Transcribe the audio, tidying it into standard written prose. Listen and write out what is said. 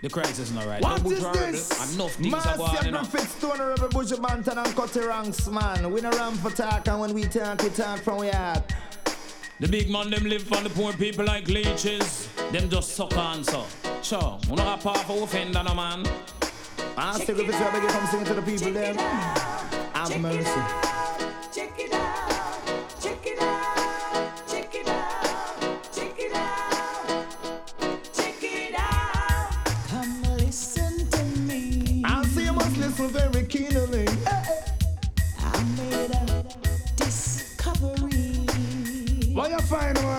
The crisis is not right. What No is Bush this? enough things are going Marcia on. Griffiths, Stone Rebel, Bush Banton and Cutty Ranks, man. We no ram for talk, and when we talk from we heart. The big man them live for the poor people like leeches. Them just suck on so. Sure, we not a power for offender no man. Marcia Griffiths, I beg you come sing to the people there. Have mercy. Check it out, check it out, check it out, check it out, check it out. Come listen to me. I see you must listen very keenly. I made a discovery. What you find out?